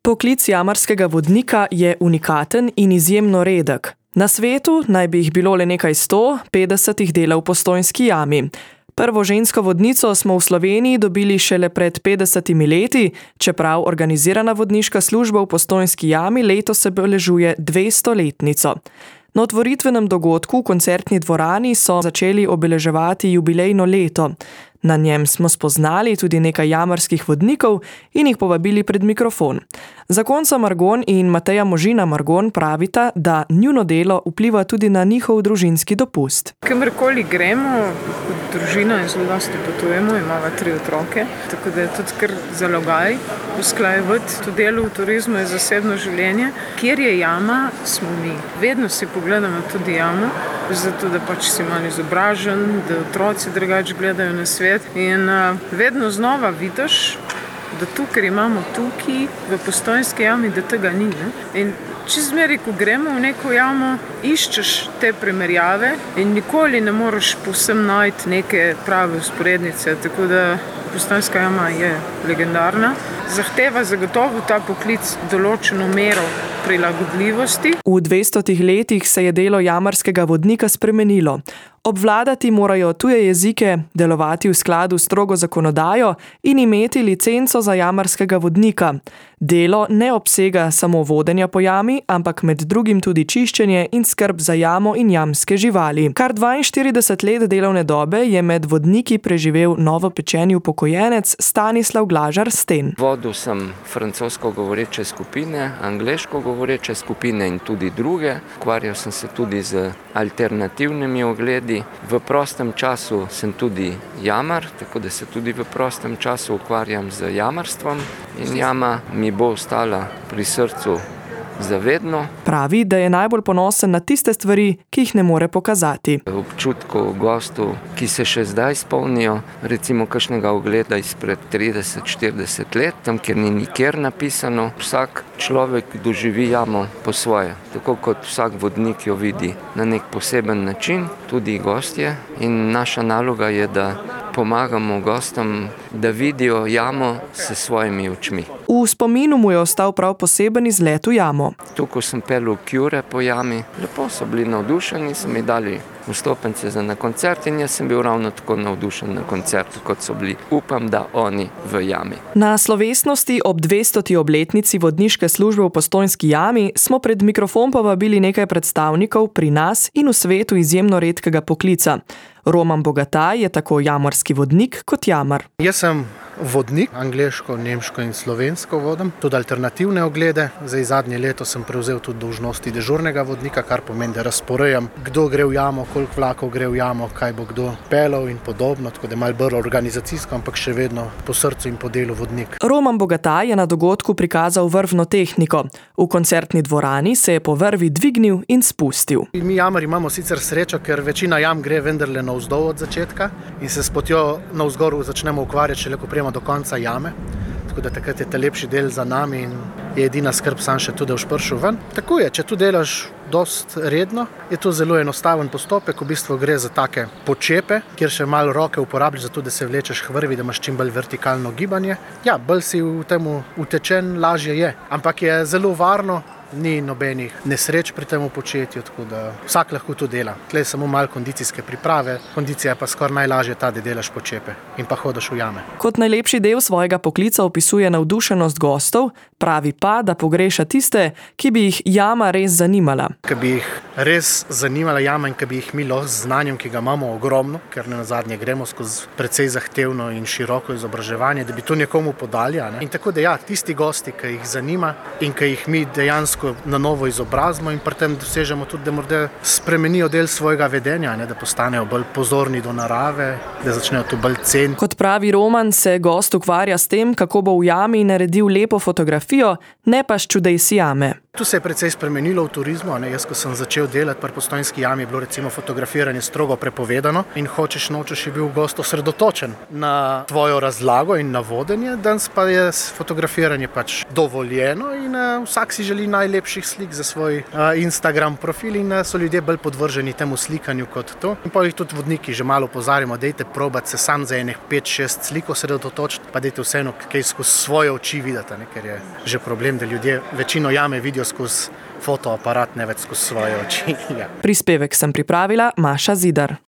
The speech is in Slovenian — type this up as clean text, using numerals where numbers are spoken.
Poklic jamarskega vodnika je unikaten in izjemno redek. Na svetu naj bi jih bilo le nekaj 150 jih dela v Postojnski jami. Prvo žensko vodnico smo v Sloveniji dobili šele pred 50 leti, čeprav organizirana vodniška služba v Postojnski jami letos se obeležuje 200-letnico. Na otvoritvenem dogodku v koncertni dvorani so začeli obeleževati jubilejno leto. Na njem smo spoznali tudi nekaj jamarskih vodnikov in jih povabili pred mikrofon. Zakonca Margon in Mateja Možina Margon pravita, da njuno delo vpliva tudi na njihov družinski dopust. Kamorkoli gremo, kot družina in zelo dosti potujemo, imamo 3 otroke, tako da je tudi kar zalogaj usklajevati to delo v turizmu in zasebno življenje. Kjer je jama, smo mi. Vedno si pogledamo tudi jamo, zato da pač si malo izobražen, da otroci drugače gledajo na svet. In vedno znova vidiš, da tu, ker imamo tukaj v Postojnski jami, da tega ni. Ne? In čezmeri, ko gremo v neko jamo, iščeš te primerjave in nikoli ne moreš povsem najti neke prave usporednice. Tako da Postojnska jama je legendarna. Zahteva zagotovo ta poklic določeno mero prilagodljivosti. V 200 letih se je delo jamarskega vodnika spremenilo. Obvladati morajo tuje jezike, delovati v skladu s strogo zakonodajo in imeti licenco za jamarskega vodnika. Delo ne obsega samo vodenja po jami, ampak med drugim tudi čiščenje in skrb za jamo in jamske živali. Kar 42 let delovne dobe je med vodniki preživel novopečeni upokojenec Stanislav Glažar-Sten. Vodil sem francosko govoreče skupine, angleško govoreče skupine in tudi druge. Ukvarjal sem se tudi z alternativnimi ogledi. V prostem času sem tudi jamar, tako da se tudi v prostem času ukvarjam z jamarstvom in jama mi bo ostala pri srcu zavedno. Pravi, da je najbolj ponosen na tiste stvari, ki jih ne more pokazati. Občutkov gostov, ki se še zdaj spomnijo, recimo kakšnega ogleda izpred 30-40 let, tam, kjer ni nikjer napisano, vsak človek doživi jamo po svoje. Tako kot vsak vodnik jo vidi na nek poseben način, tudi gostje. In naša naloga je, da pomagamo gostom, da vidijo jamo s svojimi očmi. V spominu mu je ostal prav poseben izlet v jamo. Tu, ko sem pelil kjure po jami, lepo so bili navdušeni, so mi dali vstopnice za na koncert in jaz sem bil ravno tako navdušen na koncertu, kot so bili. Upam, da oni v jami. Na slovesnosti ob 200. obletnici vodniške službe v Postojnski jami smo pred mikrofon povabili nekaj predstavnikov pri nas in v svetu izjemno redkega poklica. Roman Bogataj je tako jamarski vodnik kot jamar. Jaz sem vodnik, angleško, nemško in slovensko vodim, tudi alternativne oglede. Zadnje leto sem prevzel tudi dolžnosti dežurnega vodnika, kar pomeni, da razporejam, kdo gre v jamo, koliko vlakov gre v jamo, kaj bo kdo pelal in podobno, tako da je malo bolj organizacijsko, ampak še vedno po srcu in po delu vodnik. Roman Bogataj je na dogodku prikazal vrvno tehniko. V koncertni dvorani se je po vrvi dvignil in spustil. Mi jamari imamo sicer srečo, ker večina jam gre vendarle navzdol od začetka in se s potjo navzgor začnemo ukvarjati, šele ko prijemo do konca jame. Tako da takrat je ta lepši del za nami in je edina skrb sam še tudi v špršu ven. Tako je, če tu delaš dost redno, je to zelo enostaven postopek, v bistvu gre za take počepe, kjer še malo roke uporabljaš za to, da se vlečeš k vrvi, da imaš čim bolj vertikalno gibanje. Ja, bolj si v temu utečen, lažje je, ampak je zelo varno. Ni nobenih nesreč pri tem početju, tako da vsak lahko to dela. Tle je samo malo kondicijske priprave, kondicija je pa skoraj najlažje ta, da delaš počepe in pa hodiš v jame. Kot najlepši del svojega poklica opisuje navdušenost gostov, pravi pa, da pogreša tiste, ki bi jih jama res zanimala. Ki bi jih res zanimala jama in ki bi jih mi lahko z znanjem, ki ga imamo ogromno, ker ne nazadnje gremo skozi precej zahtevno in široko izobraževanje, da bi to nekomu podali. In tako da ja, tisti gosti, ki jih zanima in ki jih mi dejansko na novo izobrazimo in pri tem dosežemo tudi, da morda spremenijo del svojega vedenja, da postanejo bolj pozorni do narave, da začnejo to bolj ceniti. Kot pravi Roman, se gost ukvarja s tem, kako bo v jami naredil lepo fotografijo, ne pa s čudesi jame. Tu se je precej spremenilo v turizmu. Jaz, ko sem začel delati pri Postojnski jami, je bilo recimo fotografiranje strogo prepovedano in hočeš nočeš je bil gost osredotočen na tvojo razlago in na vodenje, danes pa je fotografiranje pač dovoljeno in vsak si želi najlepših slik za svoj Instagram profil in so ljudje bolj podvrženi temu slikanju kot to. In pa jih tudi vodniki že malo opozarjamo, dajte probati se sam za enih 5-6 slik osredotočiti, pa dajte vseeno kaj skozi svoje oči videti, ker je že problem, da ljudje večino jame vidijo skozi fotoaparat, ne več skozi svoje oči. Prispevek sem pripravila Maša Zidar.